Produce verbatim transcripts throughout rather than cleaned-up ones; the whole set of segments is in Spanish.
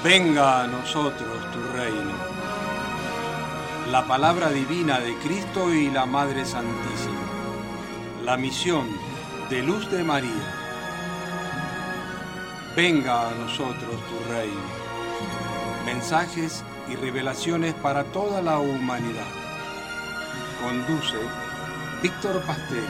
Venga a nosotros tu reino. La palabra divina de Cristo y la Madre Santísima. La misión de Luz de María. Venga a nosotros tu reino. Mensajes y revelaciones para toda la humanidad. Conduce Víctor Pastelli.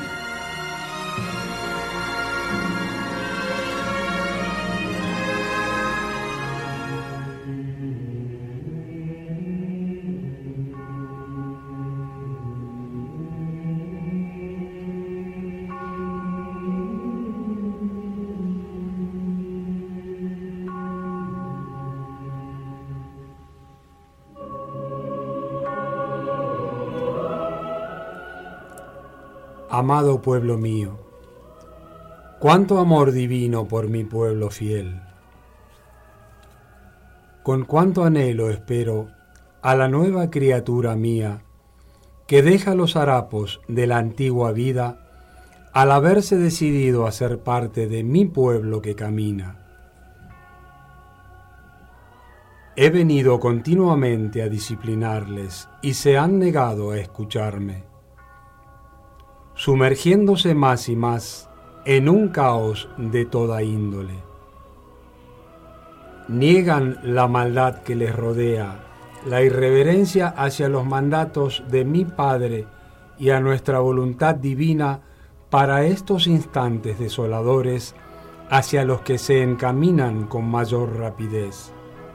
Amado pueblo mío, cuánto amor divino por mi pueblo fiel. Con cuánto anhelo espero a la nueva criatura mía que deja los harapos de la antigua vida al haberse decidido a ser parte de mi pueblo que camina. He venido continuamente a disciplinarles y se han negado a escucharme, sumergiéndose más y más en un caos de toda índole. Niegan la maldad que les rodea, la irreverencia hacia los mandatos de mi Padre y a nuestra voluntad divina para estos instantes desoladores hacia los que se encaminan con mayor rapidez.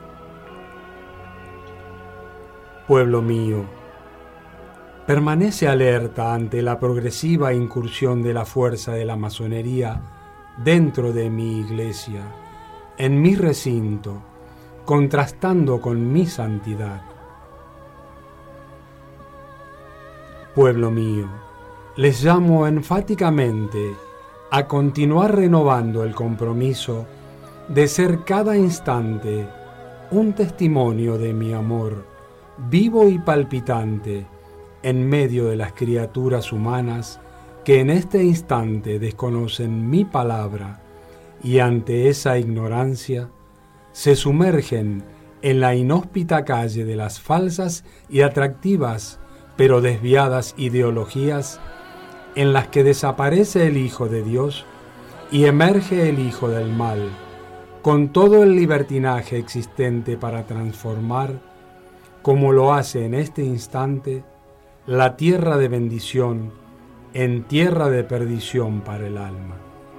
Pueblo mío, permanece alerta ante la progresiva incursión de la fuerza de la masonería dentro de mi iglesia, en mi recinto, contrastando con mi santidad. Pueblo mío, les llamo enfáticamente a continuar renovando el compromiso de ser cada instante un testimonio de mi amor, vivo y palpitante, en medio de las criaturas humanas que en este instante desconocen mi palabra y ante esa ignorancia se sumergen en la inhóspita calle de las falsas y atractivas pero desviadas ideologías en las que desaparece el Hijo de Dios y emerge el Hijo del Mal, con todo el libertinaje existente para transformar, como lo hace en este instante, la tierra de bendición en tierra de perdición para el alma.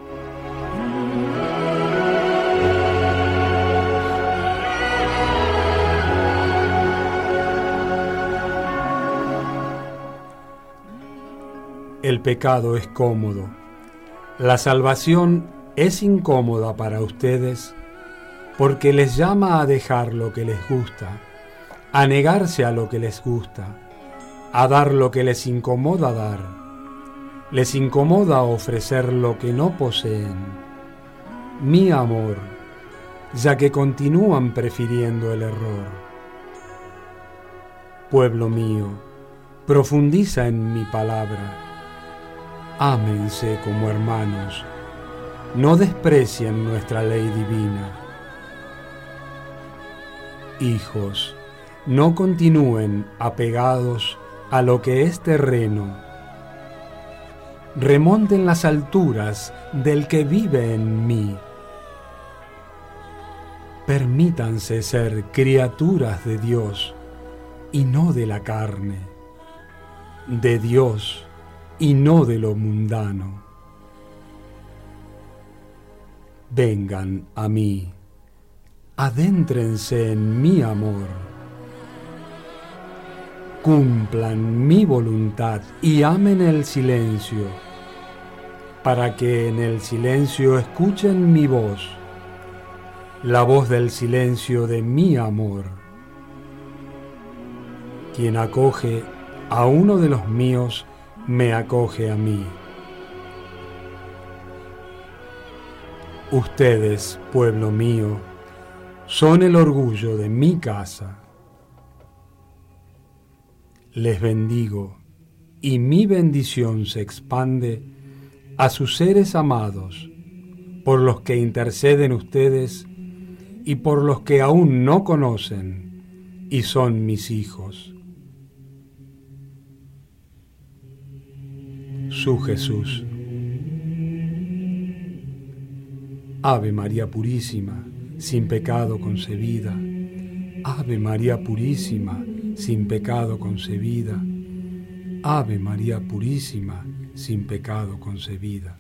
El pecado es cómodo, la salvación es incómoda para ustedes porque les llama a dejar lo que les gusta, a negarse a lo que les gusta, a dar lo que les incomoda dar. Les incomoda ofrecer lo que no poseen. Mi amor, ya que continúan prefiriendo el error. Pueblo mío, profundiza en mi palabra. Ámense como hermanos. No desprecien nuestra ley divina. Hijos, no continúen apegados a lo que es terreno. Remonten las alturas del que vive en mí. Permítanse ser criaturas de Dios y no de la carne, de Dios y no de lo mundano. Vengan a mí, adéntrense en mi amor. Cumplan mi voluntad y amen el silencio, para que en el silencio escuchen mi voz, la voz del silencio de mi amor. Quien acoge a uno de los míos, me acoge a mí. Ustedes, pueblo mío, son el orgullo de mi casa. Les bendigo, y mi bendición se expande a sus seres amados, por los que interceden ustedes y por los que aún no conocen y son mis hijos. Su Jesús. Ave María Purísima, sin pecado concebida. Ave María Purísima, sin pecado concebida. Ave María Purísima, sin pecado concebida.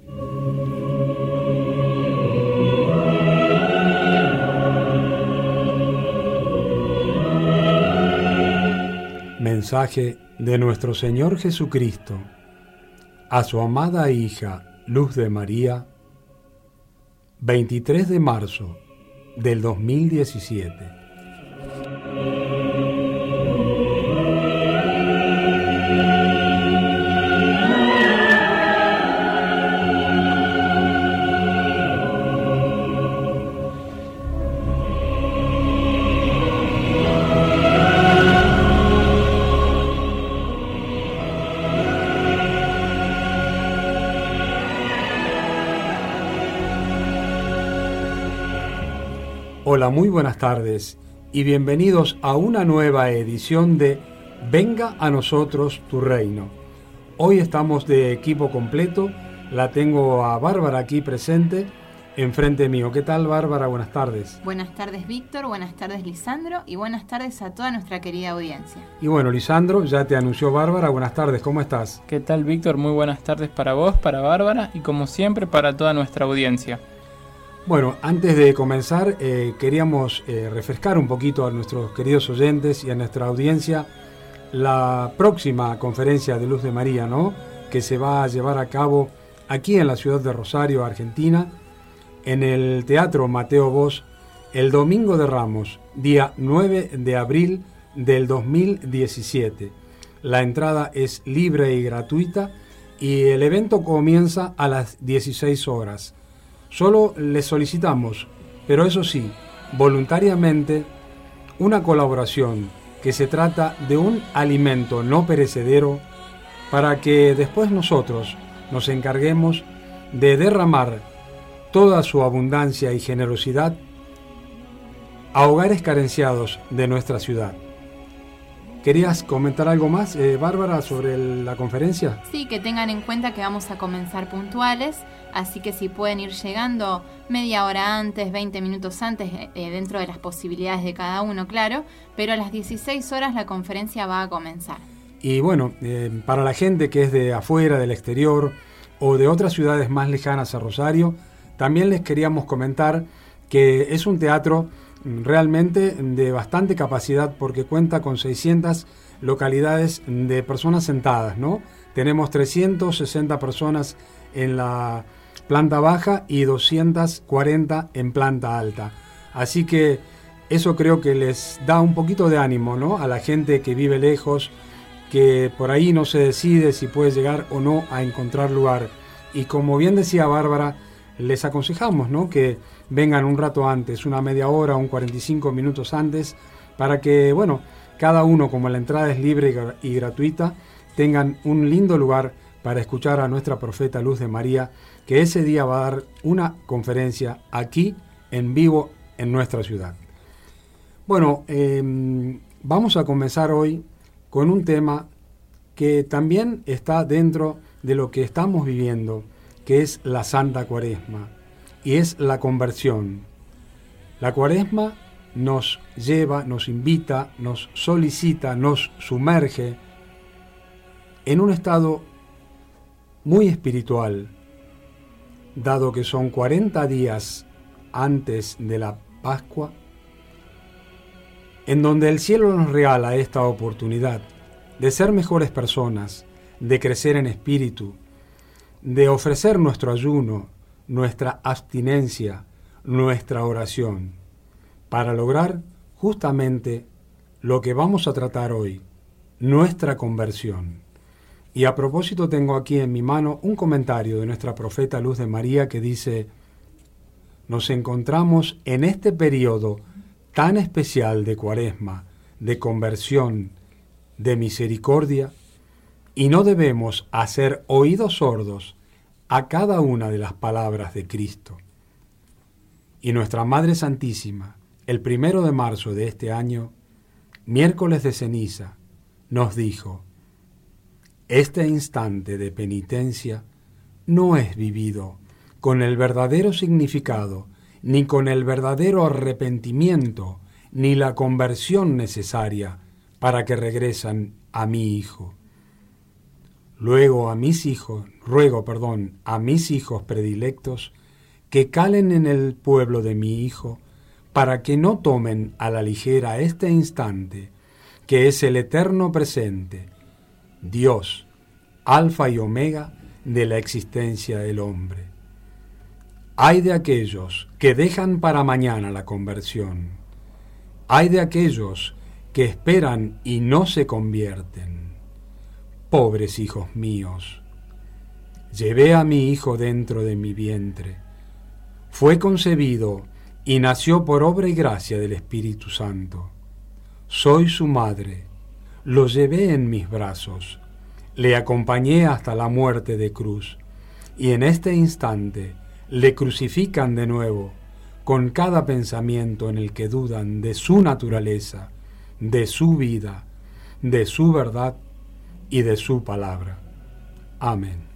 Mensaje de nuestro Señor Jesucristo a su amada hija Luz de María, veintitrés de marzo del dos mil diecisiete. Hola, muy buenas tardes y bienvenidos a una nueva edición de Venga a nosotros tu reino. Hoy estamos de equipo completo, la tengo a Bárbara aquí presente, enfrente mío. ¿Qué tal, Bárbara? Buenas tardes. Buenas tardes, Víctor, buenas tardes, Lisandro, y buenas tardes a toda nuestra querida audiencia. Y bueno, Lisandro, ya te anunció Bárbara, buenas tardes, ¿cómo estás? ¿Qué tal, Víctor? Muy buenas tardes para vos, para Bárbara y como siempre para toda nuestra audiencia. Bueno, antes de comenzar, eh, queríamos eh, refrescar un poquito a nuestros queridos oyentes y a nuestra audiencia la próxima conferencia de Luz de María, ¿no? Que se va a llevar a cabo aquí en la ciudad de Rosario, Argentina, en el Teatro Mateo Bosch, el Domingo de Ramos, día nueve de abril del dos mil diecisiete. La entrada es libre y gratuita y el evento comienza a las dieciséis horas. Solo les solicitamos, pero eso sí, voluntariamente, una colaboración, que se trata de un alimento no perecedero para que después nosotros nos encarguemos de derramar toda su abundancia y generosidad a hogares carenciados de nuestra ciudad. ¿Querías comentar algo más, eh, Bárbara, sobre el, la conferencia? Sí, que tengan en cuenta que vamos a comenzar puntuales, así que si pueden ir llegando media hora antes, veinte minutos antes, eh, dentro de las posibilidades de cada uno, claro, pero a las dieciséis horas la conferencia va a comenzar. Y bueno, eh, para la gente que es de afuera, del exterior o de otras ciudades más lejanas a Rosario, también les queríamos comentar que es un teatro realmente de bastante capacidad porque cuenta con seiscientas localidades de personas sentadas, ¿no? Tenemos trescientas sesenta personas en la planta baja y doscientas cuarenta en planta alta. Así que eso creo que les da un poquito de ánimo, ¿no? A la gente que vive lejos, que por ahí no se decide si puede llegar o no a encontrar lugar. Y como bien decía Bárbara, les aconsejamos, ¿no? Que vengan un rato antes, una media hora, un cuarenta y cinco minutos antes, para que, bueno, cada uno, como la entrada es libre y gratuita, tengan un lindo lugar para escuchar a nuestra profeta Luz de María, que ese día va a dar una conferencia aquí, en vivo, en nuestra ciudad. Bueno, eh, vamos a comenzar hoy con un tema que también está dentro de lo que estamos viviendo, que es la Santa Cuaresma, y es la conversión. La Cuaresma nos lleva, nos invita, nos solicita, nos sumerge en un estado muy espiritual, dado que son cuarenta días antes de la Pascua, en donde el cielo nos regala esta oportunidad de ser mejores personas, de crecer en espíritu, de ofrecer nuestro ayuno, nuestra abstinencia, nuestra oración, para lograr justamente lo que vamos a tratar hoy, nuestra conversión. Y a propósito tengo aquí en mi mano un comentario de nuestra profeta Luz de María que dice: nos encontramos en este periodo tan especial de Cuaresma, de conversión, de misericordia, y no debemos hacer oídos sordos a cada una de las palabras de Cristo. y nuestra Madre Santísima, el primero de marzo de este año, miércoles de ceniza, nos dijo: este instante de penitencia no es vivido con el verdadero significado, ni con el verdadero arrepentimiento, ni la conversión necesaria para que regresan a mi hijo. Luego a mis hijos, ruego, perdón, a mis hijos predilectos que calen en el pueblo de mi hijo, para que no tomen a la ligera este instante, que es el eterno presente, Dios, alfa y omega de la existencia del hombre. Ay de aquellos que dejan para mañana la conversión. Ay de aquellos que esperan y no se convierten. Pobres hijos míos. Llevé a mi hijo dentro de mi vientre. Fue concebido y nació por obra y gracia del Espíritu Santo. Soy su madre. Lo llevé en mis brazos. Le acompañé hasta la muerte de cruz. Y en este instante le crucifican de nuevo, con cada pensamiento en el que dudan de su naturaleza, de su vida, de su verdad y de su palabra. Amén.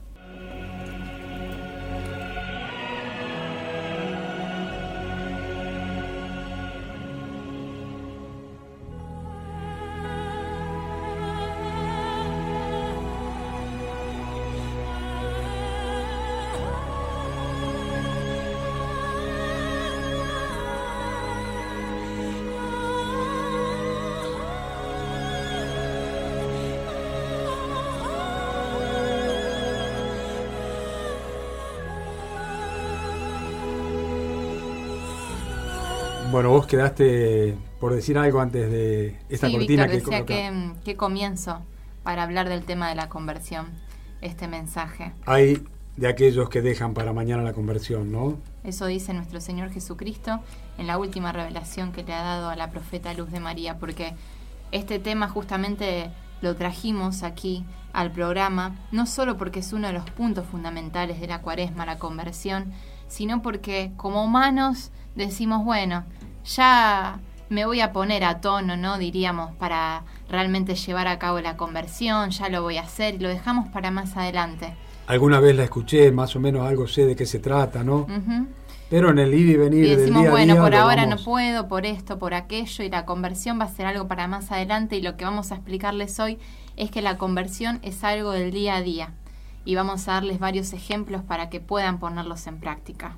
Bueno, vos quedaste por decir algo antes de esta sí, cortina. Víctor, que decía que, que comienzo para hablar del tema de la conversión, este mensaje. Hay de aquellos que dejan para mañana la conversión, ¿no? Eso dice nuestro Señor Jesucristo en la última revelación que le ha dado a la profeta Luz de María, porque este tema justamente lo trajimos aquí al programa, no solo porque es uno de los puntos fundamentales de la Cuaresma, la conversión, sino porque como humanos decimos, bueno, ya me voy a poner a tono, ¿no? Diríamos, para realmente llevar a cabo la conversión, ya lo voy a hacer y lo dejamos para más adelante. Alguna vez la escuché, más o menos algo sé de qué se trata, ¿no? Uh-huh. Pero en el ir y venir y decimos, del día a bueno, día, por ahora vamos... no puedo, por esto, por aquello, y la conversión va a ser algo para más adelante, y lo que vamos a explicarles hoy es que la conversión es algo del día a día, y vamos a darles varios ejemplos para que puedan ponerlos en práctica.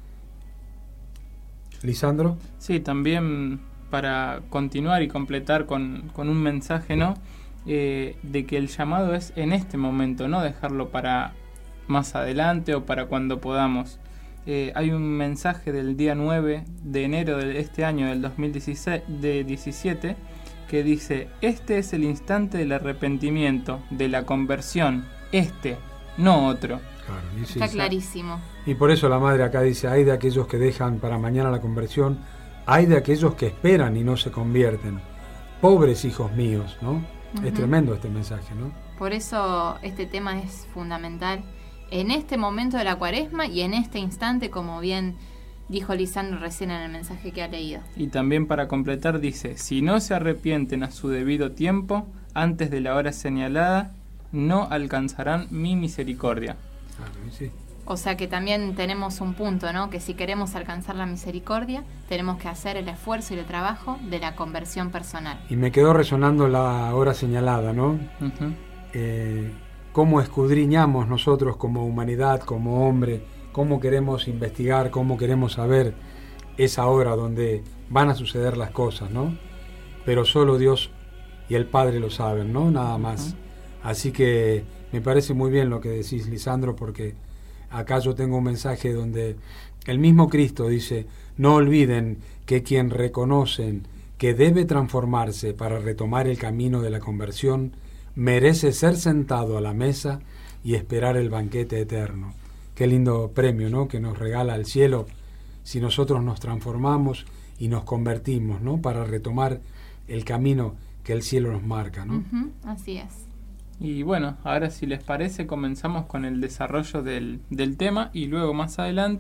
Lisandro. Sí, también para continuar y completar con, con un mensaje, ¿no? Eh, de que el llamado es en este momento, no dejarlo para más adelante o para cuando podamos. Eh, hay un mensaje del día nueve de enero de este año, del dos mil diecisiete, que dice: este es el instante del arrepentimiento, de la conversión, este, no otro. Claro, y sí, está sí. clarísimo. Y por eso la madre acá dice: hay de aquellos que dejan para mañana la conversión, hay de aquellos que esperan y no se convierten. Pobres hijos míos, ¿no? Uh-huh. Es tremendo este mensaje, ¿no? Por eso este tema es fundamental en este momento de la Cuaresma y en este instante, como bien dijo Lisandro recién en el mensaje que ha leído. Y también para completar dice: si no se arrepienten a su debido tiempo, antes de la hora señalada, no alcanzarán mi misericordia. Claro, sí. O sea que también tenemos un punto, ¿no? Que si queremos alcanzar la misericordia, tenemos que hacer el esfuerzo y el trabajo de la conversión personal. Y me quedó resonando la hora señalada, ¿no? Uh-huh. Eh, cómo escudriñamos nosotros como humanidad, como hombre, cómo queremos investigar, cómo queremos saber esa hora donde van a suceder las cosas, ¿no? Pero solo Dios y el Padre lo saben, ¿no? Nada más. Uh-huh. Así que me parece muy bien lo que decís, Lisandro, porque acá yo tengo un mensaje donde el mismo Cristo dice: no olviden que quien reconocen que debe transformarse para retomar el camino de la conversión merece ser sentado a la mesa y esperar el banquete eterno. Qué lindo premio, ¿no?, que nos regala el cielo si nosotros nos transformamos y nos convertimos, ¿no?, para retomar el camino que el cielo nos marca, ¿no? Uh-huh, así es. Y bueno, ahora si les parece comenzamos con el desarrollo del, del tema y luego más adelante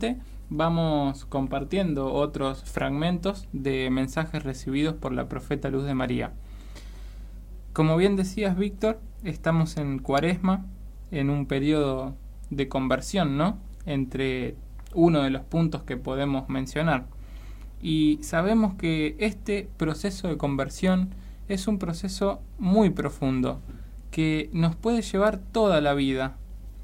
vamos compartiendo otros fragmentos de mensajes recibidos por la profeta Luz de María. Como bien decías, Víctor, estamos en Cuaresma, en un periodo de conversión, ¿no?, entre uno de los puntos que podemos mencionar. Y sabemos que este proceso de conversión es un proceso muy profundo, que nos puede llevar toda la vida.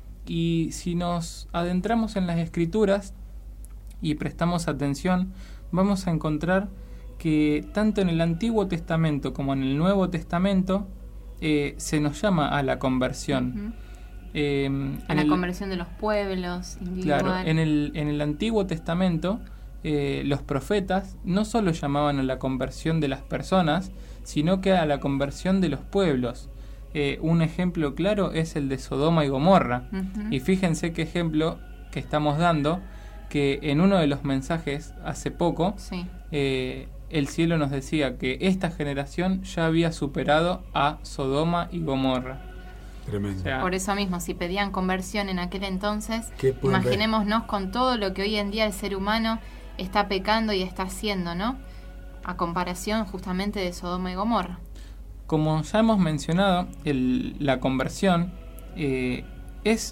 Y si nos adentramos en las Escrituras y prestamos atención, vamos a encontrar que tanto en el Antiguo Testamento como en el Nuevo Testamento eh, se nos llama a la conversión. Uh-huh. Eh, a la el, conversión de los pueblos, individual. Claro, en el, en el Antiguo Testamento eh, los profetas no solo llamaban a la conversión de las personas, sino que a la conversión de los pueblos. Eh, un ejemplo claro es el de Sodoma y Gomorra. Uh-huh. Y fíjense qué ejemplo que estamos dando, que en uno de los mensajes hace poco, sí. eh, el cielo nos decía que esta generación ya había superado a Sodoma y Gomorra. Tremendo. O sea, por eso mismo, si pedían conversión en aquel entonces, imaginémonos con todo lo que hoy en día el ser humano está pecando y está haciendo, ¿no? A comparación justamente de Sodoma y Gomorra. Como ya hemos mencionado, el, la conversión eh, es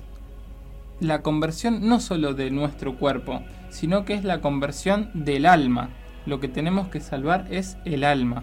la conversión no solo de nuestro cuerpo, sino que es la conversión del alma. Lo que tenemos que salvar es el alma.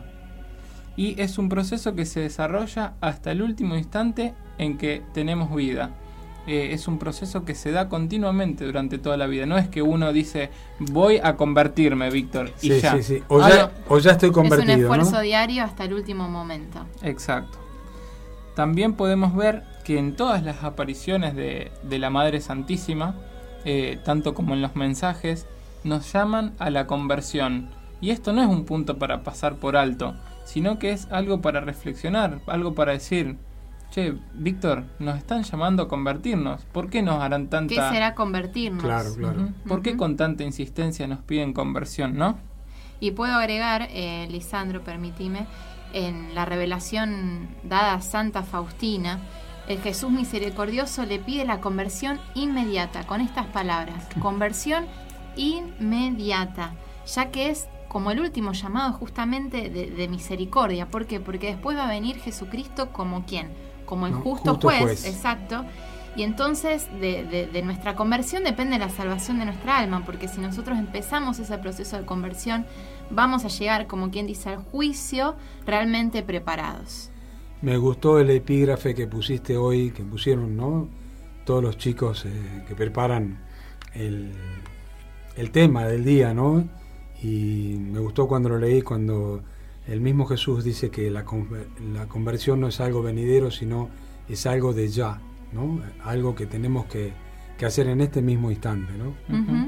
Y es un proceso que se desarrolla hasta el último instante en que tenemos vida. Eh, es un proceso que se da continuamente durante toda la vida. No es que uno dice, voy a convertirme, Víctor, y sí, ya. Sí, sí. O, ya o ya estoy convertido. Es un esfuerzo, ¿no?, diario hasta el último momento. Exacto. También podemos ver que en todas las apariciones de, de la Madre Santísima, eh, tanto como en los mensajes, nos llaman a la conversión. Y esto no es un punto para pasar por alto, sino que es algo para reflexionar, algo para decir, che, Víctor, nos están llamando a convertirnos. ¿Por qué nos harán tanta... ¿Qué será convertirnos? Claro, claro. Uh-huh. ¿Por uh-huh. qué con tanta insistencia nos piden conversión, no? Y puedo agregar, eh, Lisandro, permitime, en la revelación dada a Santa Faustina, el Jesús misericordioso le pide la conversión inmediata, con estas palabras, conversión inmediata, ya que es como el último llamado justamente de, de misericordia. ¿Por qué? Porque después va a venir Jesucristo como ¿quién? Como el no, justo, justo juez, juez, exacto. Y entonces de, de, de nuestra conversión depende la salvación de nuestra alma, porque si nosotros empezamos ese proceso de conversión, vamos a llegar, como quien dice, al juicio realmente preparados. Me gustó el epígrafe que pusiste hoy, que pusieron, ¿no?, todos los chicos eh, que preparan el, el tema del día, ¿no? Y me gustó cuando lo leí, cuando el mismo Jesús dice que la, la conversión no es algo venidero, sino es algo de ya, ¿no? Algo que tenemos que, que hacer en este mismo instante, ¿no? Uh-huh.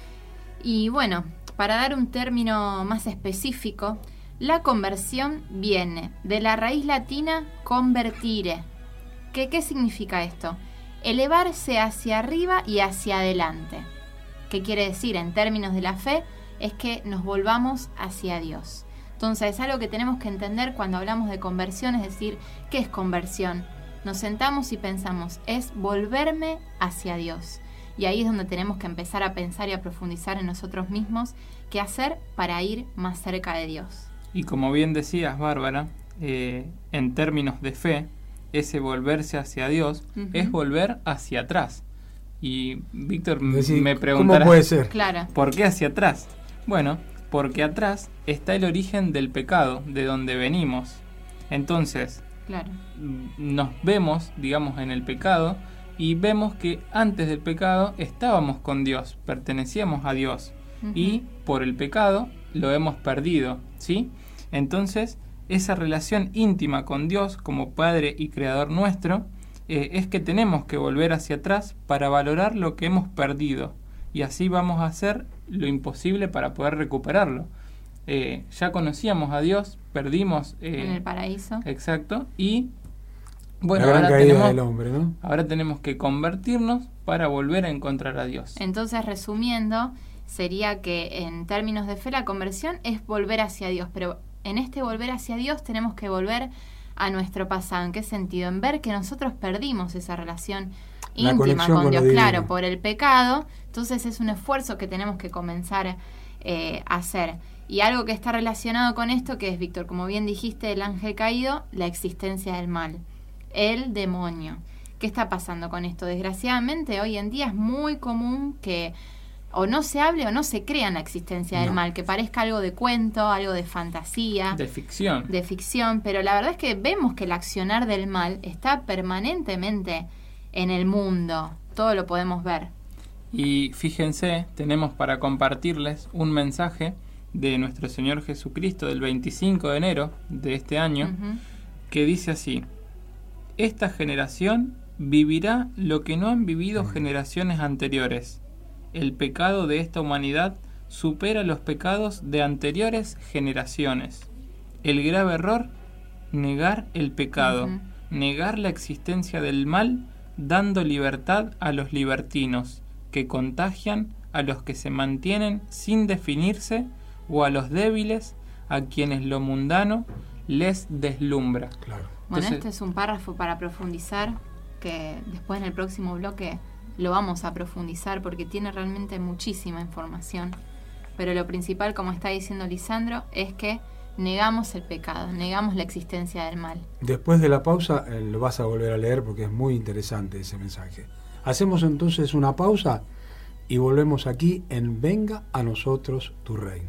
Y bueno, para dar un término más específico, la conversión viene de la raíz latina convertire. ¿Qué, qué significa esto? Elevarse hacia arriba y hacia adelante. ¿Qué quiere decir en términos de la fe? Es que nos volvamos hacia Dios. Entonces es algo que tenemos que entender cuando hablamos de conversión, es decir, ¿qué es conversión? Nos sentamos y pensamos, es volverme hacia Dios. Y ahí es donde tenemos que empezar a pensar y a profundizar en nosotros mismos qué hacer para ir más cerca de Dios. Y como bien decías, Bárbara, eh, en términos de fe, ese volverse hacia Dios uh-huh. es volver hacia atrás. Y Víctor decir, me preguntará, ¿cómo puede ser? Claro. ¿Por qué hacia atrás? Bueno, porque atrás está el origen del pecado, de donde venimos. Entonces, claro, nos vemos, digamos, en el pecado y vemos que antes del pecado estábamos con Dios, pertenecíamos a Dios. Uh-huh. Y por el pecado lo hemos perdido, ¿sí? Entonces, esa relación íntima con Dios como Padre y Creador nuestro, eh, es que tenemos que volver hacia atrás para valorar lo que hemos perdido. Y así vamos a hacer lo imposible para poder recuperarlo. Eh, ya conocíamos a Dios, perdimos... Eh, en el paraíso. Exacto. Y bueno, la gran ahora caída tenemos, del hombre, ¿no? ahora tenemos que convertirnos para volver a encontrar a Dios. Entonces, resumiendo, sería que en términos de fe la conversión es volver hacia Dios, pero en este volver hacia Dios tenemos que volver a nuestro pasado. ¿En qué sentido? En ver que nosotros perdimos esa relación íntima con, con Dios, lo claro, divino. por el pecado. Entonces es un esfuerzo que tenemos que comenzar eh, a hacer. Y algo que está relacionado con esto, que es, Víctor, como bien dijiste, el ángel caído, la existencia del mal, el demonio. ¿Qué está pasando con esto? Desgraciadamente, hoy en día es muy común que o no se hable o no se crea en la existencia del No. mal, que parezca algo de cuento, algo de fantasía, De ficción. de ficción, pero la verdad es que vemos que el accionar del mal está permanentemente en el mundo. Todo lo podemos ver. Y fíjense, tenemos para compartirles un mensaje de nuestro Señor Jesucristo del veinticinco de enero de este año, Ujú. que dice así: esta generación vivirá lo que no han vivido generaciones anteriores. El pecado de esta humanidad supera los pecados de anteriores generaciones. El grave error, negar el pecado, Ujú. negar la existencia del mal, dando libertad a los libertinos, que contagian a los que se mantienen sin definirse, o a los débiles, a quienes lo mundano les deslumbra. Claro. Bueno, Entonces- este es un párrafo para profundizar, que después en el próximo bloque lo vamos a profundizar porque tiene realmente muchísima información. Pero lo principal, como está diciendo Lisandro, es que negamos el pecado, negamos la existencia del mal. Después de la pausa eh, lo vas a volver a leer porque es muy interesante ese mensaje. Hacemos entonces una pausa y volvemos aquí en Venga a nosotros tu reino.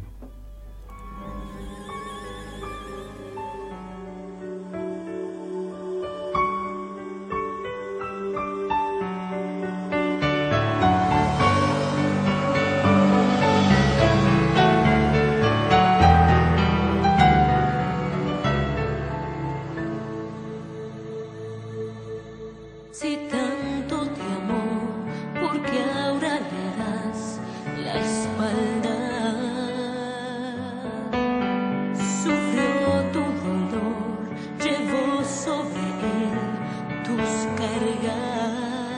Si tanto te amó, ¿por qué ahora le das la espalda? Sufrió tu dolor, llevó sobre él tus cargas.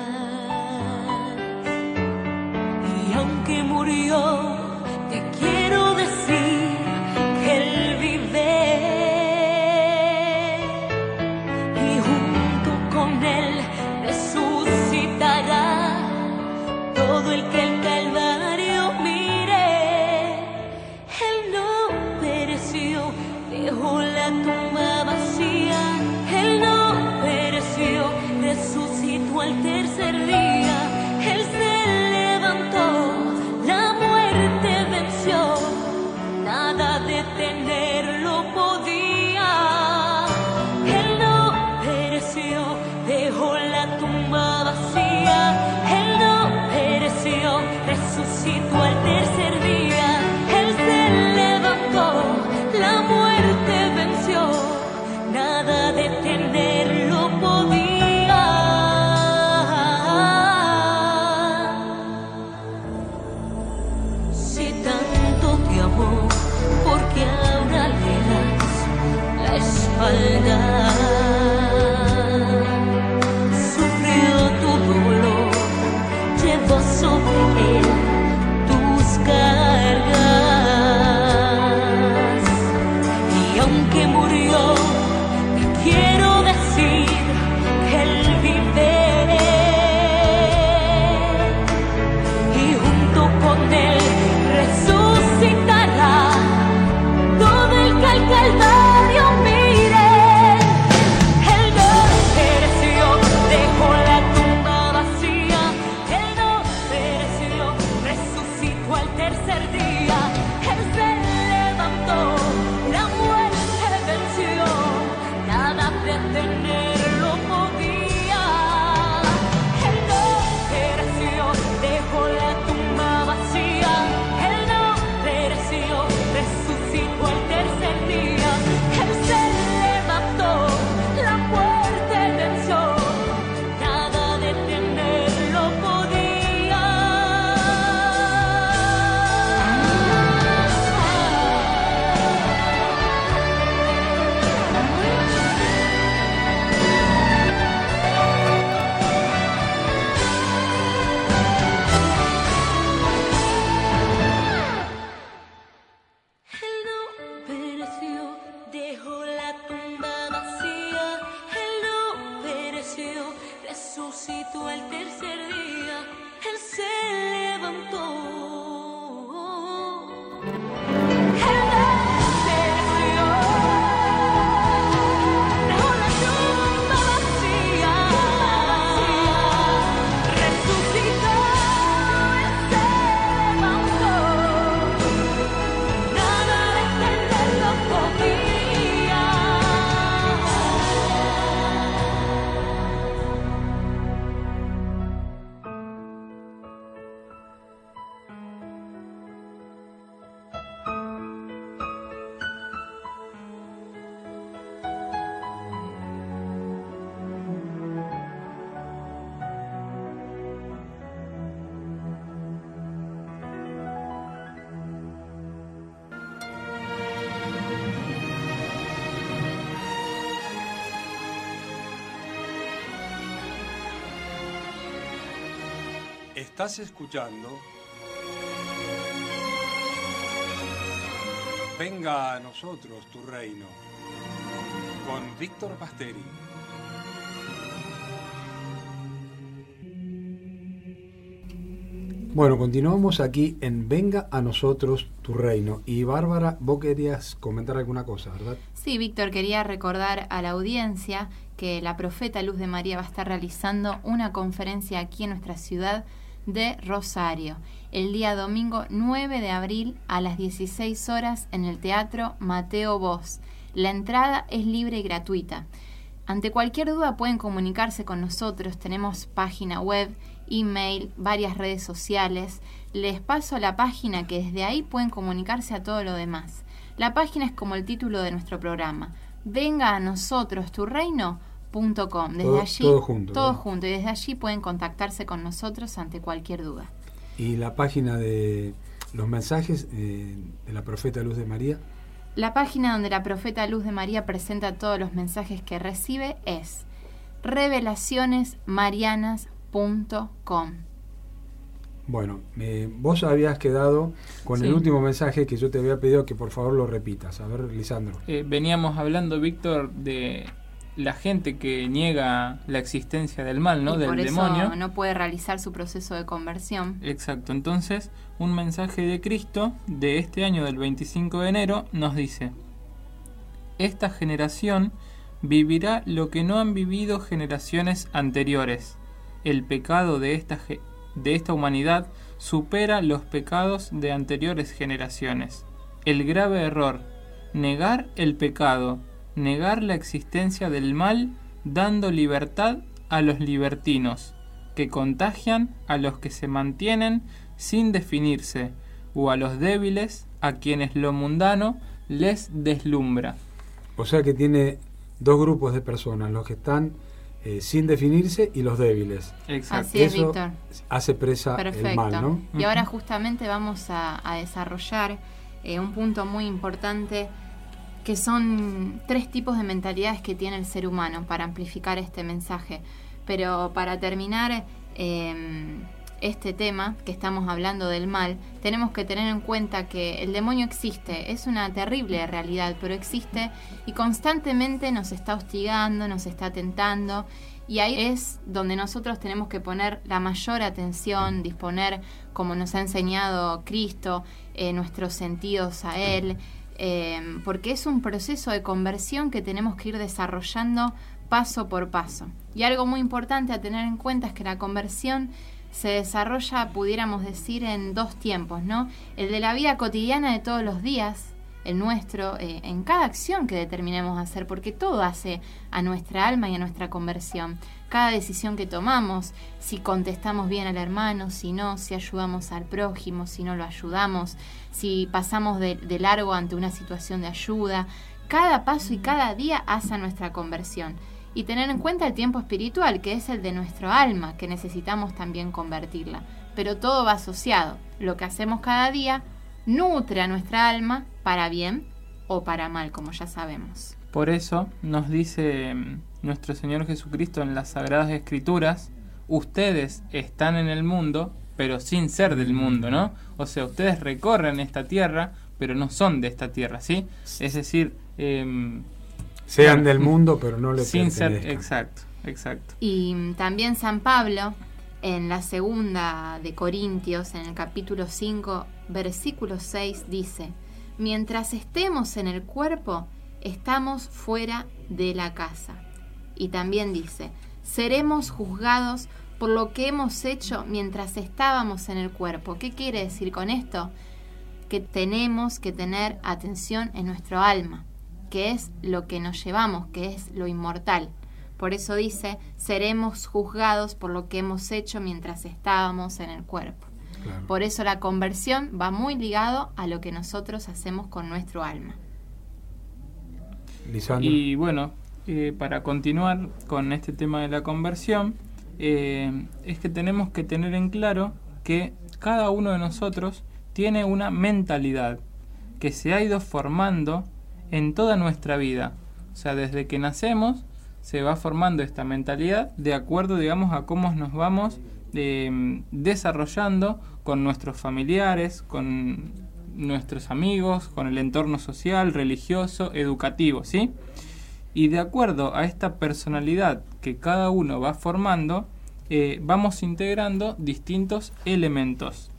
Y aunque murió, te quiero decir que él vive. Y junto con él resucitará todo el que el Calvario mire. Él no pereció, dejó la tumba vacía. Él no pereció, resucitó al tercer día. Él se levantó, la muerte venció, nada detenerlo podía. Él no pereció, dejó la tumba vacía. Él no pereció, resucitó al tercer día. Él se levantó, la muerte venció, nada detenerlo podía. Si tanto te amó, ¿por qué ahora le das la espalda? Sufrió tu dolor, llevó sobre él tus resucitó al tercer día, Él se levantó. Estás escuchando Venga a nosotros tu reino con Víctor Pasteri. Bueno, continuamos aquí en Venga a nosotros tu reino. Y Bárbara, vos querías comentar alguna cosa, ¿verdad? Sí, Víctor, quería recordar a la audiencia que la profeta Luz de María va a estar realizando una conferencia aquí en nuestra ciudad de Rosario, el día domingo nueve de abril a las dieciséis horas en el Teatro Mateo Bosch. La entrada es libre y gratuita. Ante cualquier duda pueden comunicarse con nosotros, tenemos página web, email, varias redes sociales. Les paso la página que desde ahí pueden comunicarse a todo lo demás. La página es como el título de nuestro programa, Venga a nosotros tu reino. Punto com. Desde todo, allí, todo junto, todo ¿no? junto, y desde allí pueden contactarse con nosotros ante cualquier duda. Y la página de los mensajes eh, de la profeta Luz de María. La página donde la profeta Luz de María presenta todos los mensajes que recibe es revelaciones marianas punto com. Bueno, eh, vos habías quedado con Sí. el último mensaje que yo te había pedido que por favor lo repitas. A ver, Lisandro. Eh, veníamos hablando, Víctor, de la gente que niega la existencia del mal, ¿no? Y Del por eso demonio. no puede realizar su proceso de conversión. Exacto. Entonces, un mensaje de Cristo de este año del veinticinco de enero nos dice: esta generación vivirá lo que no han vivido generaciones anteriores. El pecado de esta, ge- de esta humanidad supera los pecados de anteriores generaciones. El grave error: negar el pecado, negar la existencia del mal, dando libertad a los libertinos, que contagian a los que se mantienen sin definirse, o a los débiles, a quienes lo mundano les deslumbra. O sea que tiene dos grupos de personas, los que están eh, sin definirse y los débiles. Exacto. Así es, Eso Víctor. hace presa Perfecto. el mal, ¿no? Y ahora justamente vamos a, a desarrollar eh, un punto muy importante, que son tres tipos de mentalidades que tiene el ser humano para amplificar este mensaje. Pero para terminar eh, este tema que estamos hablando del mal, tenemos que tener en cuenta que el demonio existe, es una terrible realidad, pero existe y constantemente nos está hostigando, nos está tentando, y ahí es donde nosotros tenemos que poner la mayor atención, disponer, como nos ha enseñado Cristo, eh, nuestros sentidos a Él, eh, porque es un proceso de conversión que tenemos que ir desarrollando paso por paso. Y algo muy importante a tener en cuenta es que la conversión se desarrolla, pudiéramos decir, en dos tiempos, ¿no? El de la vida cotidiana de todos los días, el nuestro, eh, en cada acción que determinemos hacer, porque todo hace a nuestra alma y a nuestra conversión. Cada decisión que tomamos, si contestamos bien al hermano, si no, si ayudamos al prójimo, si no lo ayudamos, si pasamos de, de largo ante una situación de ayuda, cada paso y cada día hace a nuestra conversión. Y tener en cuenta el tiempo espiritual, que es el de nuestro alma, que necesitamos también convertirla. Pero todo va asociado. Lo que hacemos cada día nutre a nuestra alma para bien o para mal, como ya sabemos. Por eso nos dice mm, nuestro Señor Jesucristo en las Sagradas Escrituras: ustedes están en el mundo, pero sin ser del mundo, ¿no? O sea, ustedes recorren esta tierra, pero no son de esta tierra, ¿sí? Es decir, eh, Sean del mundo, pero no le sin ser, pertenezcan. exacto. exacto. Y también San Pablo, en la segunda de Corintios, en el capítulo cinco, versículo seis, dice: mientras estemos en el cuerpo, estamos fuera de la casa. Y también dice: seremos juzgados por lo que hemos hecho mientras estábamos en el cuerpo. ¿Qué quiere decir con esto? Que tenemos que tener atención en nuestro alma, que es lo que nos llevamos, que es lo inmortal. Por eso dice: seremos juzgados por lo que hemos hecho mientras estábamos en el cuerpo. Claro. Por eso la conversión va muy ligado a lo que nosotros hacemos con nuestro alma. Lisandro. Y bueno, eh, para continuar con este tema de la conversión, eh, es que tenemos que tener en claro que cada uno de nosotros tiene una mentalidad que se ha ido formando en toda nuestra vida. O sea, desde que nacemos se va formando esta mentalidad de acuerdo, digamos, a cómo nos vamos eh, desarrollando con nuestros familiares, con nuestros amigos, con el entorno social, religioso, educativo, ¿sí? Y de acuerdo a esta personalidad que cada uno va formando, eh, vamos integrando distintos elementos.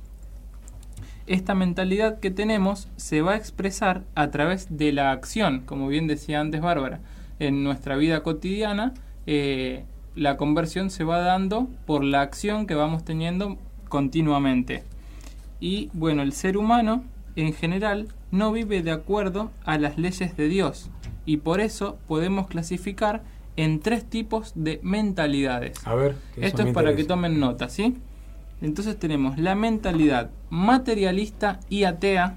Esta mentalidad que tenemos se va a expresar a través de la acción, como bien decía antes Bárbara. En nuestra vida cotidiana, eh, la conversión se va dando por la acción que vamos teniendo continuamente. Y bueno, el ser humano en general no vive de acuerdo a las leyes de Dios, y por eso podemos clasificar en tres tipos de mentalidades. A ver, esto es para que tomen nota, ¿sí? Entonces tenemos la mentalidad materialista y atea,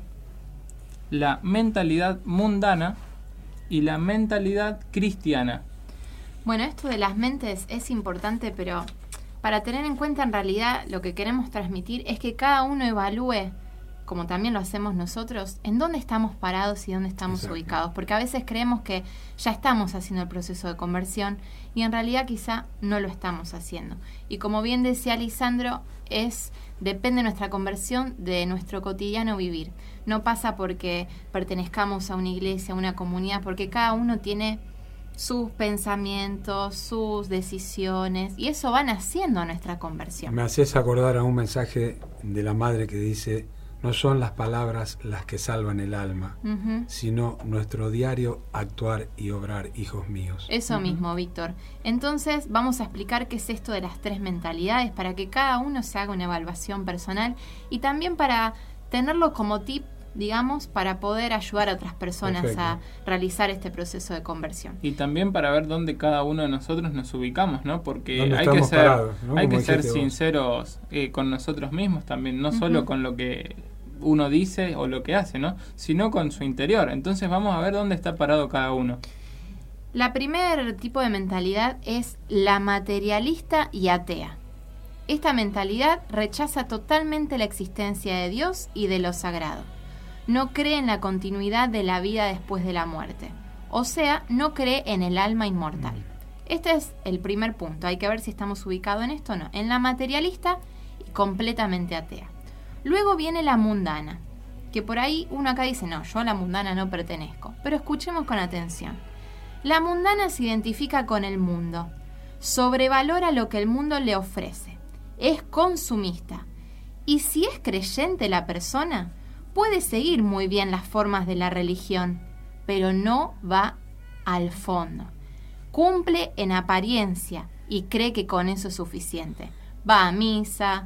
la mentalidad mundana y la mentalidad cristiana. Bueno, esto de las mentes es importante, pero para tener en cuenta, en realidad lo que queremos transmitir es que cada uno evalúe, como también lo hacemos nosotros, en dónde estamos parados y dónde estamos Exacto. ubicados, porque a veces creemos que ya estamos haciendo el proceso de conversión y en realidad quizá no lo estamos haciendo. Y como bien decía Lisandro, es depende de nuestra conversión de nuestro cotidiano vivir. No pasa porque pertenezcamos a una iglesia, a una comunidad, porque cada uno tiene sus pensamientos, sus decisiones, y eso van haciendo nuestra conversión. Me haces acordar a un mensaje de la madre que dice: no son las palabras las que salvan el alma, uh-huh. sino nuestro diario actuar y obrar, hijos míos. Eso uh-huh. mismo, Víctor. Entonces vamos a explicar qué es esto de las tres mentalidades para que cada uno se haga una evaluación personal y también para tenerlo como tip, digamos, para poder ayudar a otras personas Perfecto. A realizar este proceso de conversión. Y también para ver dónde cada uno de nosotros nos ubicamos, ¿no? Porque hay que ser, parados, ¿no? hay que ser sinceros eh, con nosotros mismos también, no uh-huh. solo con lo que uno dice o lo que hace, ¿no? Sino con su interior. Entonces vamos a ver dónde está parado cada uno. La primer tipo de mentalidad es la materialista y atea. Esta mentalidad rechaza totalmente la existencia de Dios y de lo sagrado. No cree en la continuidad de la vida después de la muerte. O sea, no cree en el alma inmortal. Este es el primer punto. Hay que ver si estamos ubicados en esto o no. En la materialista y completamente atea. Luego viene la mundana, que por ahí uno acá dice: no, yo a la mundana no pertenezco. Pero escuchemos con atención. La mundana se identifica con el mundo. Sobrevalora lo que el mundo le ofrece. Es consumista. Y si es creyente la persona, puede seguir muy bien las formas de la religión, pero no va al fondo. Cumple en apariencia y cree que con eso es suficiente. Va a misa,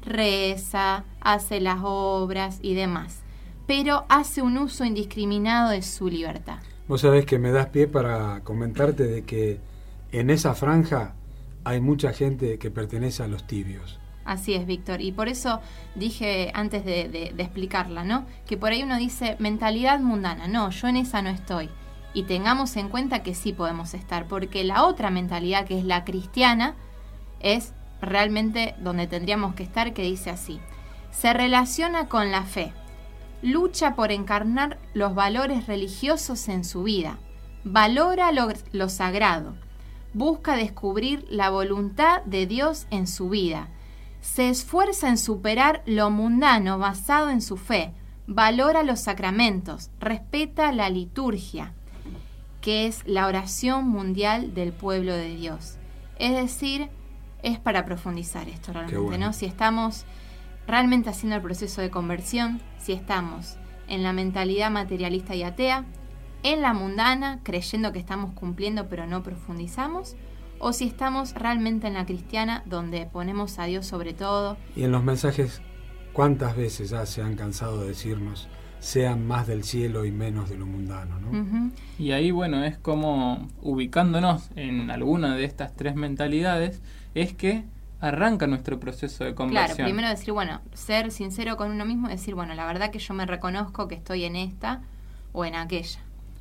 reza, hace las obras y demás, pero hace un uso indiscriminado de su libertad. Vos sabés que me das pie para comentarte de que en esa franja hay mucha gente que pertenece a los tibios. Así es, Víctor, y por eso dije antes de, de, de explicarla, ¿no? Que por ahí uno dice mentalidad mundana. No, yo en esa no estoy. Y tengamos en cuenta que sí podemos estar, porque la otra mentalidad, que es la cristiana, es realmente donde tendríamos que estar, que dice así: se relaciona con la fe, lucha por encarnar los valores religiosos en su vida, valora lo, lo sagrado, busca descubrir la voluntad de Dios en su vida, se esfuerza en superar lo mundano basado en su fe, valora los sacramentos, respeta la liturgia, que es la oración mundial del pueblo de Dios, Es decir, es para profundizar esto realmente, bueno. ¿no? Si estamos realmente haciendo el proceso de conversión, si estamos en la mentalidad materialista y atea, en la mundana, creyendo que estamos cumpliendo pero no profundizamos, o si estamos realmente en la cristiana, donde ponemos a Dios sobre todo. Y en los mensajes, ¿cuántas veces ya se han cansado de decirnos, sean más del cielo y menos de lo mundano, ¿no? Uh-huh. Y ahí, bueno, es como ubicándonos en alguna de estas tres mentalidades, es que arranca nuestro proceso de conversión. Claro, primero decir, bueno, ser sincero con uno mismo, decir, bueno, la verdad que yo me reconozco que estoy en esta o en aquella.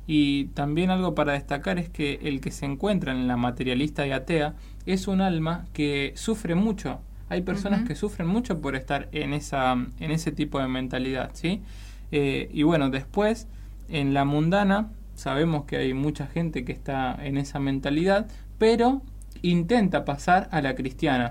Y también algo para destacar es que el que se encuentra en la materialista y atea es un alma que sufre mucho. Hay personas uh-huh. que sufren mucho por estar en esa en ese tipo de mentalidad, ¿sí? Eh, y bueno, después, en la mundana, sabemos que hay mucha gente que está en esa mentalidad, pero intenta pasar a la cristiana.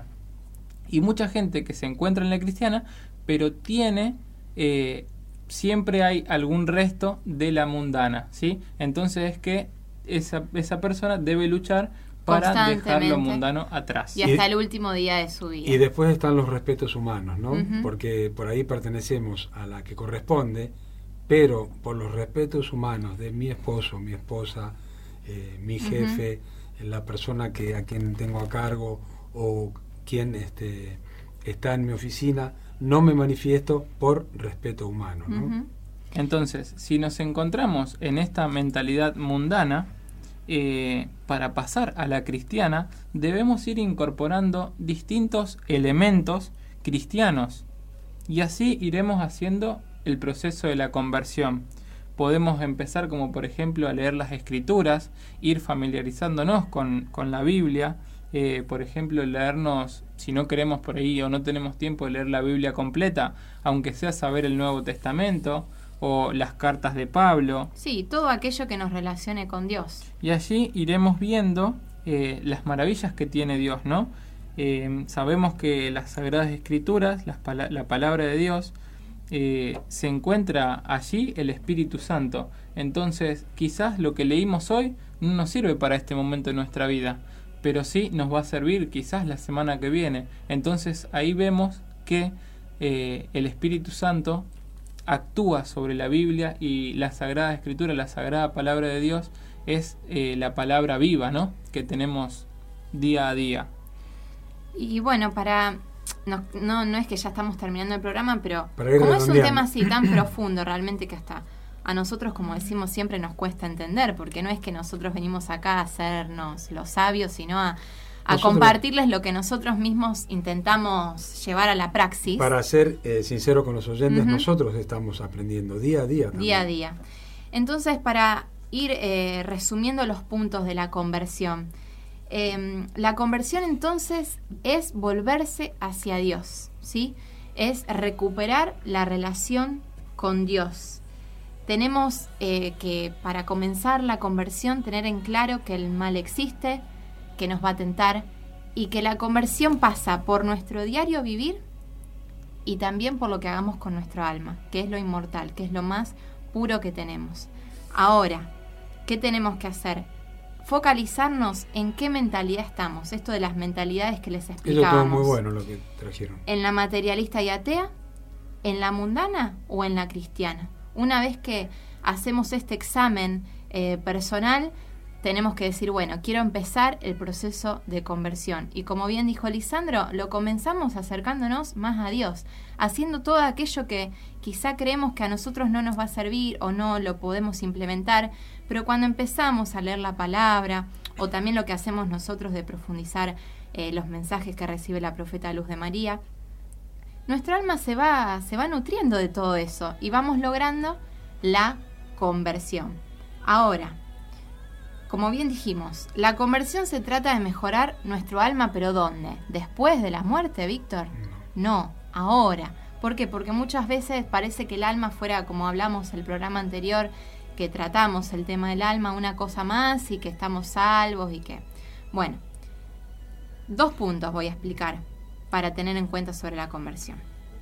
Y mucha gente que se encuentra en la cristiana, pero tiene... Eh, siempre hay algún resto de la mundana, ¿sí? Entonces es que esa, esa persona debe luchar para dejar lo mundano atrás. Y hasta y, el último día de su vida. Y después están los respetos humanos, ¿no? Uh-huh. Porque por ahí pertenecemos a la que corresponde, pero por los respetos humanos de mi esposo, mi esposa, eh, mi jefe, uh-huh. la persona que a quien tengo a cargo o quien este, está en mi oficina, no me manifiesto por respeto humano, ¿no? Uh-huh. Entonces, si nos encontramos en esta mentalidad mundana, eh, para pasar a la cristiana, debemos ir incorporando distintos elementos cristianos y así iremos haciendo el proceso de la conversión. Podemos empezar como por ejemplo a leer las escrituras, ir familiarizándonos con, con la Biblia. Eh, por ejemplo, leernos, si no queremos por ahí o no tenemos tiempo de leer la Biblia completa, aunque sea saber el Nuevo Testamento o las cartas de Pablo. Sí, todo aquello que nos relacione con Dios. Y allí iremos viendo eh, las maravillas que tiene Dios, ¿no? Eh, sabemos que las Sagradas Escrituras, las pala- la palabra de Dios, eh, se encuentra allí el Espíritu Santo. Entonces, quizás lo que leímos hoy no nos sirve para este momento de nuestra vida, pero sí nos va a servir quizás la semana que viene. Entonces ahí vemos que eh, el Espíritu Santo actúa sobre la Biblia y la Sagrada Escritura, la Sagrada Palabra de Dios, es eh, la palabra viva, ¿no? Que tenemos día a día. Y bueno, para... No, no, no es que ya estamos terminando el programa, pero como redondeando. Es un tema así tan profundo realmente que hasta a nosotros, como decimos siempre, nos cuesta entender, porque no es que nosotros venimos acá a hacernos los sabios, sino a, a compartirles lo que nosotros mismos intentamos llevar a la praxis. Para ser eh, sincero con los oyentes, uh-huh. nosotros estamos aprendiendo día a día también. Día a día. Entonces, para ir eh, resumiendo los puntos de la conversión, eh, la conversión entonces es volverse hacia Dios, ¿sí? Es recuperar la relación con Dios. Tenemos eh, que, para comenzar la conversión, tener en claro que el mal existe, que nos va a tentar, y que la conversión pasa por nuestro diario vivir y también por lo que hagamos con nuestro alma, que es lo inmortal, que es lo más puro que tenemos. Ahora, ¿qué tenemos que hacer? Focalizarnos en qué mentalidad estamos. Esto de las mentalidades que les explicábamos. Eso todo muy bueno lo que trajeron. ¿En la materialista y atea? ¿En la mundana o en la cristiana? Una vez que hacemos este examen eh, personal, tenemos que decir, bueno, quiero empezar el proceso de conversión. Y como bien dijo Lisandro, lo comenzamos acercándonos más a Dios, haciendo todo aquello que quizá creemos que a nosotros no nos va a servir o no lo podemos implementar, pero cuando empezamos a leer la palabra, o también lo que hacemos nosotros de profundizar eh, los mensajes que recibe la profeta Luz de María, nuestra alma se va, se va nutriendo de todo eso y vamos logrando la conversión. Ahora, como bien dijimos, la conversión se trata de mejorar nuestro alma, ¿pero dónde? ¿Después de la muerte, Víctor? No, ahora. ¿Por qué? Porque muchas veces parece que el alma fuera, como hablamos en el programa anterior, que tratamos el tema del alma, una cosa más y que estamos salvos y que... Bueno, dos puntos voy a explicar para tener en cuenta sobre la conversión.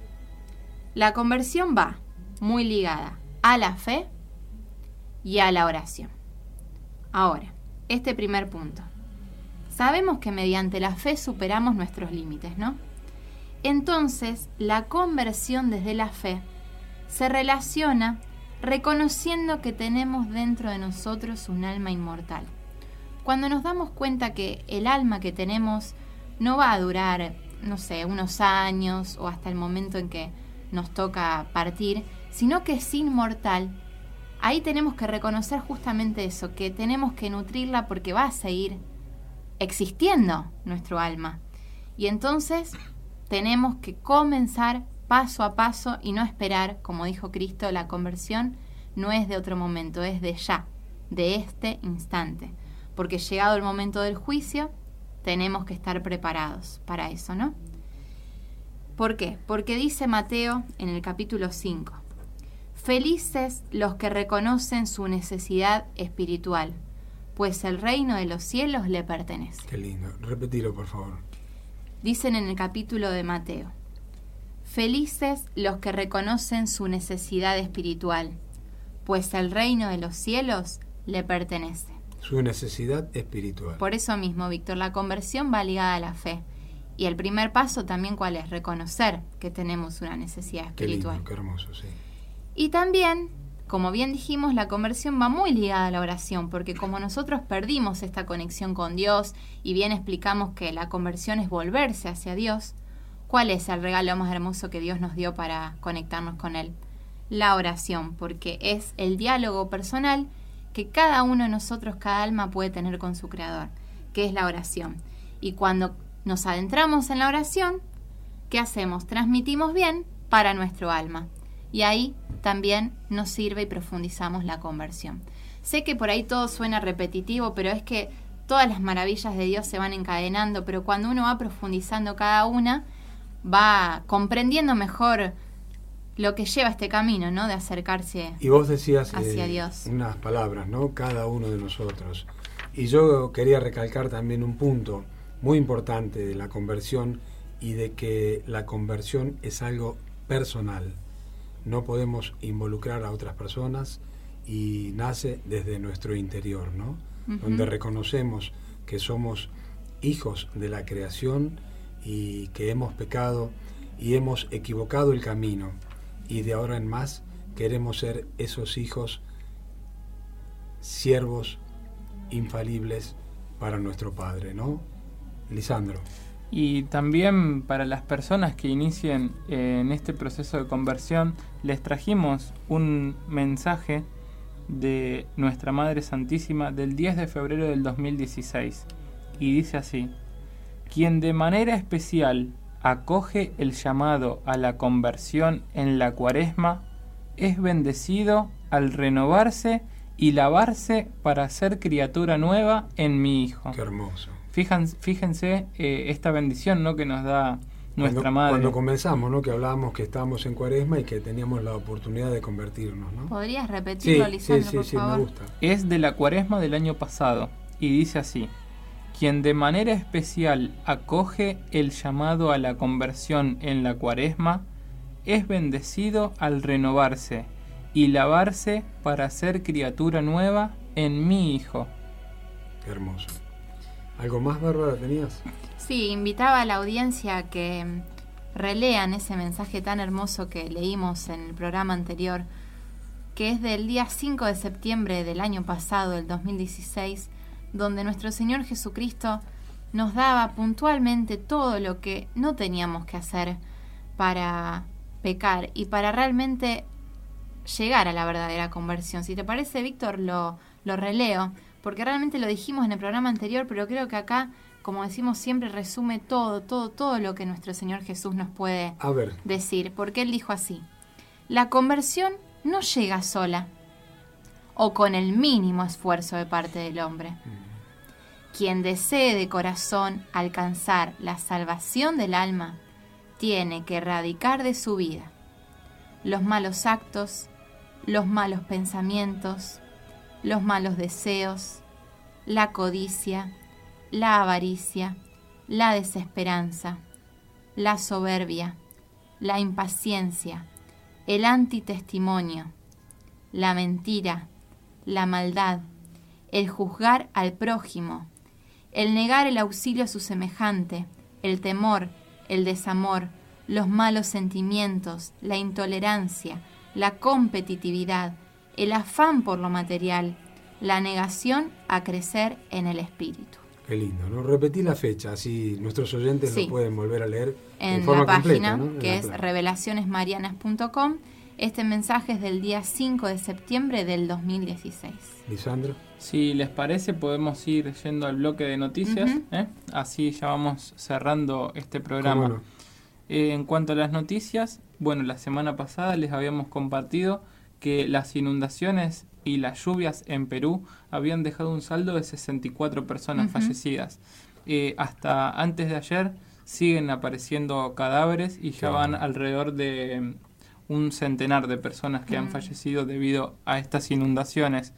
La conversión va muy ligada a la fe y a la oración. Ahora, este primer punto. Sabemos que mediante la fe superamos nuestros límites, ¿no? Entonces, la conversión desde la fe se relaciona reconociendo que tenemos dentro de nosotros un alma inmortal. Cuando nos damos cuenta que el alma que tenemos no va a durar, no sé, unos años o hasta el momento en que nos toca partir, sino que es inmortal, ahí tenemos que reconocer justamente eso, que tenemos que nutrirla porque va a seguir existiendo nuestro alma. Y entonces tenemos que comenzar paso a paso y no esperar, como dijo Cristo, la conversión no es de otro momento, es de ya, de este instante. Porque llegado el momento del juicio, tenemos que estar preparados para eso, ¿no? ¿Por qué? Porque dice Mateo en el capítulo cinco, felices los que reconocen su necesidad espiritual, pues el reino de los cielos le pertenece. Qué lindo. Repetilo, por favor. Dicen en el capítulo de Mateo, felices los que reconocen su necesidad espiritual, pues el reino de los cielos le pertenece. Su necesidad espiritual. Por eso mismo, Víctor, la conversión va ligada a la fe. Y el primer paso también, ¿cuál es? Reconocer que tenemos una necesidad espiritual. Qué lindo, qué hermoso, sí. Y también, como bien dijimos, la conversión va muy ligada a la oración, porque como nosotros perdimos esta conexión con Dios, y bien explicamos que la conversión es volverse hacia Dios, ¿cuál es el regalo más hermoso que Dios nos dio para conectarnos con Él? La oración, porque es el diálogo personal que cada uno de nosotros, cada alma puede tener con su Creador, que es la oración. Y cuando nos adentramos en la oración, ¿qué hacemos? Transmitimos bien para nuestro alma. Y ahí también nos sirve y profundizamos la conversión. Sé que por ahí todo suena repetitivo, pero es que todas las maravillas de Dios se van encadenando, pero cuando uno va profundizando cada una, va comprendiendo mejor lo que lleva este camino, ¿no? De acercarse y vos decías hacia eh, Dios. Unas palabras, ¿no? Cada uno de nosotros. Y yo quería recalcar también un punto muy importante de la conversión y de que la conversión es algo personal. No podemos involucrar a otras personas y nace desde nuestro interior, ¿no? Uh-huh. Donde reconocemos que somos hijos de la creación y que hemos pecado y hemos equivocado el camino. Y de ahora en más queremos ser esos hijos siervos infalibles para nuestro Padre, ¿no? Lisandro. Y también para las personas que inicien eh, en este proceso de conversión, les trajimos un mensaje de Nuestra Madre Santísima del diez de febrero del dos mil dieciséis. Y dice así: quien de manera especial acoge el llamado a la conversión en la Cuaresma es bendecido al renovarse y lavarse para ser criatura nueva en mi Hijo. Qué hermoso. Fíjense, fíjense eh, esta bendición, ¿no?, que nos da nuestra cuando, Madre. Cuando comenzamos, ¿no?, que hablábamos que estábamos en Cuaresma y que teníamos la oportunidad de convertirnos, ¿no? ¿Podrías repetirlo, sí, Lisandro, sí, sí, por sí, favor? Me gusta. Es de la Cuaresma del año pasado y dice así: quien de manera especial acoge el llamado a la conversión en la Cuaresma es bendecido al renovarse y lavarse para ser criatura nueva en mi Hijo. Qué hermoso. ¿Algo más, Bárbara, tenías? Sí, invitaba a la audiencia a que relean ese mensaje tan hermoso que leímos en el programa anterior, que es del día cinco de septiembre del año pasado, del dos mil dieciséis, donde nuestro Señor Jesucristo nos daba puntualmente todo lo que no teníamos que hacer para pecar y para realmente llegar a la verdadera conversión. Si te parece, Víctor, lo, lo releo, porque realmente lo dijimos en el programa anterior, pero creo que acá, como decimos siempre, resume todo, todo, todo lo que nuestro Señor Jesús nos puede a ver. decir, porque Él dijo así: la conversión no llega sola o con el mínimo esfuerzo de parte del hombre. Mm. Quien desee de corazón alcanzar la salvación del alma, tiene que erradicar de su vida los malos actos, los malos pensamientos, los malos deseos, la codicia, la avaricia, la desesperanza, la soberbia, la impaciencia, el antitestimonio, la mentira, la maldad, el juzgar al prójimo, el negar el auxilio a su semejante, el temor, el desamor, los malos sentimientos, la intolerancia, la competitividad, el afán por lo material, la negación a crecer en el espíritu. Qué lindo, ¿no? Repetí la fecha, así nuestros oyentes Sí. lo pueden volver a leer En de forma la página, completa, ¿no? En que la es pla- revelaciones marianas punto com. Este mensaje es del día cinco de septiembre del dos mil dieciséis. Lisandro. Si les parece, podemos ir yendo al bloque de noticias. Ujú. ¿eh? Así ya vamos cerrando este programa. ¿Cómo no? Eh, en cuanto a las noticias, bueno, la semana pasada les habíamos compartido que las inundaciones y las lluvias en Perú habían dejado un saldo de sesenta y cuatro personas Ujú. fallecidas. Eh, hasta antes de ayer siguen apareciendo cadáveres y ya Sí. van alrededor de mm, un centenar de personas que han Mm. fallecido debido a estas inundaciones.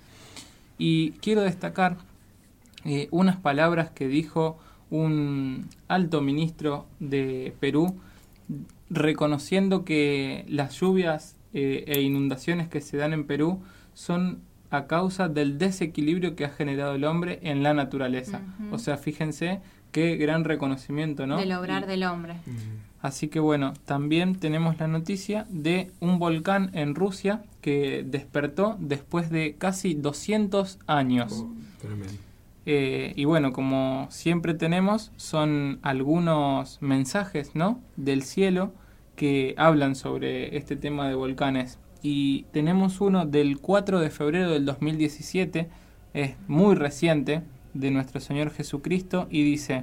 Y quiero destacar eh, unas palabras que dijo un alto ministro de Perú, reconociendo que las lluvias eh, e inundaciones que se dan en Perú son a causa del desequilibrio que ha generado el hombre en la naturaleza. Ujú. O sea, fíjense qué gran reconocimiento, ¿no? Del obrar Y- del hombre. Así que bueno, también tenemos la noticia de un volcán en Rusia que despertó después de casi doscientos años. Oh, tremendo. Eh, y bueno, como siempre tenemos, son algunos mensajes, ¿no?, del cielo que hablan sobre este tema de volcanes. Y tenemos uno del cuatro de febrero del dos mil diecisiete, es muy reciente, de nuestro Señor Jesucristo, y dice: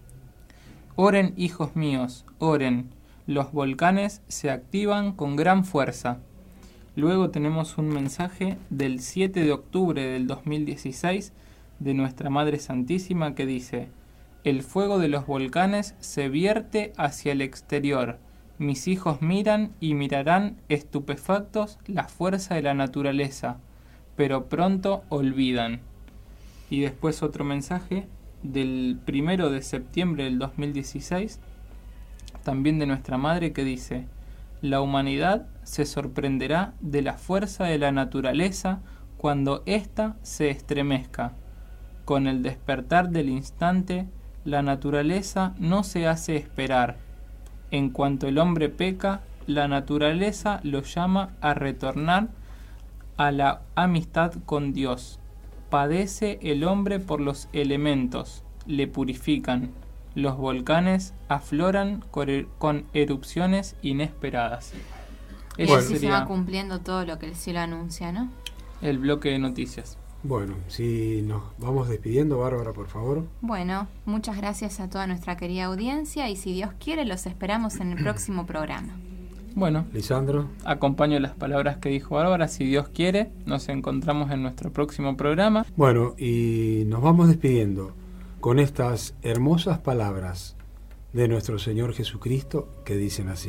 Oren, hijos míos, oren, los volcanes se activan con gran fuerza. Luego tenemos un mensaje del siete de octubre del dos mil dieciséis de nuestra Madre Santísima que dice: El fuego de los volcanes se vierte hacia el exterior. Mis hijos miran y mirarán estupefactos la fuerza de la naturaleza, pero pronto olvidan. Y después otro mensaje del primero de septiembre del dos mil dieciséis, también de nuestra Madre, que dice: La humanidad se sorprenderá de la fuerza de la naturaleza cuando ésta se estremezca. Con el despertar del instante, la naturaleza no se hace esperar. En cuanto el hombre peca, la naturaleza lo llama a retornar a la amistad con Dios. Padece el hombre por los elementos, le purifican. Los volcanes afloran con er- con erupciones inesperadas. Y Ese así se sería va cumpliendo todo lo que el cielo anuncia, ¿no? el bloque de noticias. Bueno, si nos vamos despidiendo, Bárbara, por favor. Bueno, muchas gracias a toda nuestra querida audiencia y si Dios quiere los esperamos en el próximo programa. Bueno, Lisandro. acompaño las palabras que dijo Bárbara. Si Dios quiere, nos encontramos en nuestro próximo programa. Bueno, y nos vamos despidiendo con estas hermosas palabras de nuestro Señor Jesucristo que dicen así.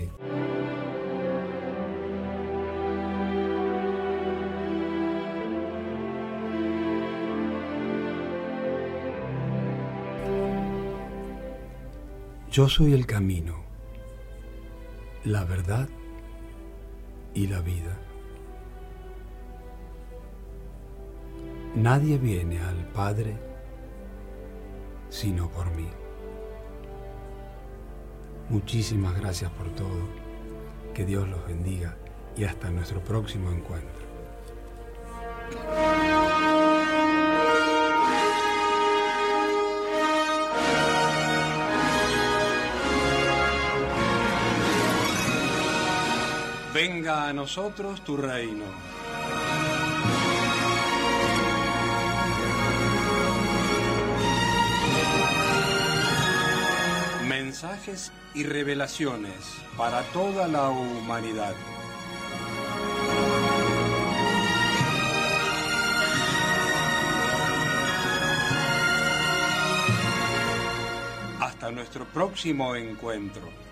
Yo soy el camino, la verdad y la vida. Nadie viene al Padre sino por mí. Muchísimas gracias por todo. Que Dios los bendiga y hasta nuestro próximo encuentro. Venga a nosotros tu reino. Mensajes y revelaciones para toda la humanidad. Hasta nuestro próximo encuentro.